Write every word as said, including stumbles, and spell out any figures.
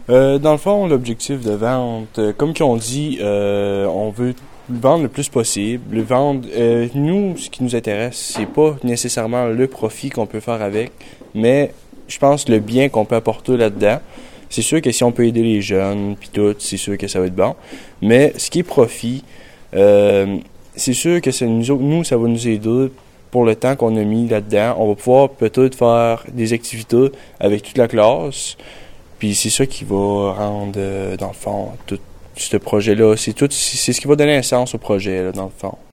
Euh, dans le fond, l'objectif de vente, euh, comme qu'on dit, euh, on veut le vendre le plus possible. Le vendre, euh, nous, ce qui nous intéresse, c'est pas nécessairement le profit qu'on peut faire avec, mais je pense le bien qu'on peut apporter là-dedans. C'est sûr que si on peut aider les jeunes, puis tout, c'est sûr que ça va être bon. Mais ce qui est profit, euh, c'est sûr que ça nous, nous, ça va nous aider pour le temps qu'on a mis là-dedans. On va pouvoir peut-être faire des activités avec toute la classe. Puis c'est ça qui va rendre, euh, dans le fond, tout ce projet-là. C'est tout, c'est ce qui va donner un sens au projet, là, dans le fond.